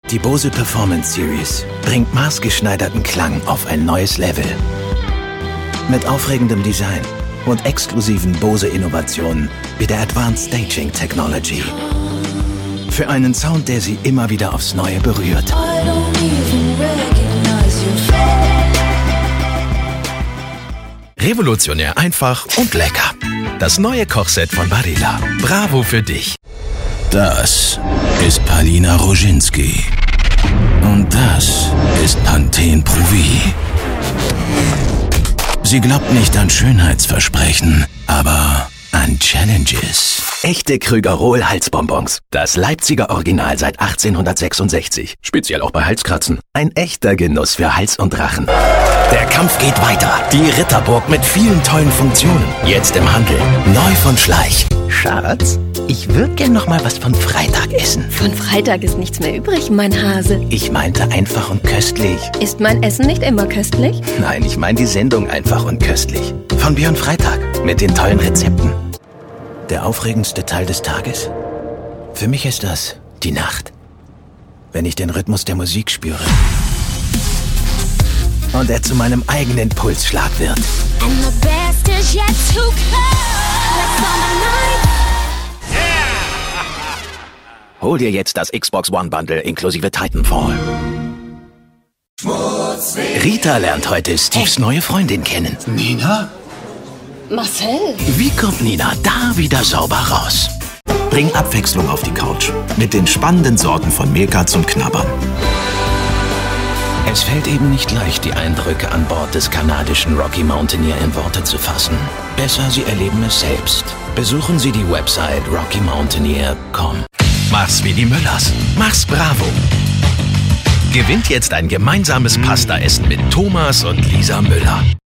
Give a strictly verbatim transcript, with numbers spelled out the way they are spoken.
Die Bose Performance Series bringt maßgeschneiderten Klang auf ein neues Level. Mit aufregendem Design und exklusiven Bose-Innovationen wie der Advanced Staging Technology. Für einen Sound, der Sie immer wieder aufs Neue berührt. Revolutionär einfach und lecker. Das neue Kochset von Barilla. Bravo für dich. Das ist Palina Roginski. Und das ist Pantene Prouvi. Sie glaubt nicht an Schönheitsversprechen, aber an Challenges. Echte Krügerol-Halsbonbons. Das Leipziger Original seit achtzehnhundertsechsundsechzig. Speziell auch bei Halskratzen. Ein echter Genuss für Hals und Rachen. Der Kampf geht weiter. Die Ritterburg mit vielen tollen Funktionen. Jetzt im Handel. Neu von Schleich. Schatz, ich würde gern noch mal was von Freitag essen. Von Freitag ist nichts mehr übrig, mein Hase. Ich meinte einfach und köstlich. Ist mein Essen nicht immer köstlich? Nein, ich meine die Sendung einfach und köstlich. Von Björn Freitag. Mit den tollen Rezepten. Der aufregendste Teil des Tages? Für mich ist das die Nacht. Wenn ich den Rhythmus der Musik spüre. Und er zu meinem eigenen Pulsschlag wird. Hol dir jetzt das Xbox One Bundle inklusive Titanfall. Rita lernt heute Steves neue Freundin kennen. Nina? Marcel? Wie kommt Nina da wieder sauber raus? Bring Abwechslung auf die Couch mit den spannenden Sorten von Milka zum Knabbern. Es fällt eben nicht leicht, die Eindrücke an Bord des kanadischen Rocky Mountaineer in Worte zu fassen. Besser, Sie erleben es selbst. Besuchen Sie die Website rocky mountaineer punkt com. Mach's wie die Müllers. Mach's Bravo. Gewinnt jetzt ein gemeinsames Pastaessen mit Thomas und Lisa Müller.